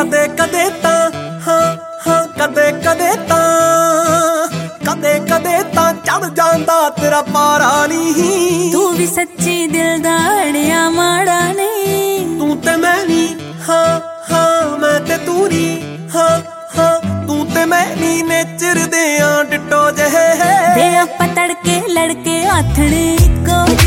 ਕਦੇ ਕਦੇ ਤਾਂ ਹਾਂ ਹਾਂ ਕਦੇ ਕਦੇ ਤਾਂ ਚੜ ਜਾਂਦਾ ਤੇਰਾ ਪਾਰਾ ਨੀ। ਤੂੰ ਵੀ ਸੱਚੀ ਦਿਲ ਦਾ ਅੜਿਆ ਮਾੜਾ ਨਹੀਂ। ਤੂੰ ਤੇ ਮੈਂ ਨੀ ਹਾਂ ਹਾਂ ਮੈਂ ਤੇ ਤੂੰ ਨੀ ਹਾਂ ਹਾਂ ਤੂੰ ਤੇ ਮੈਂ ਨੀ ਨੇਚਰ ਦੇ ਆ ਡਿੱਟੋ ਜਿਹੇ। ਵੇ ਆਪਾਂ ਤੜਕੇ ਲੜਕੇ ਆਥਣੇ ਇੱਕੋ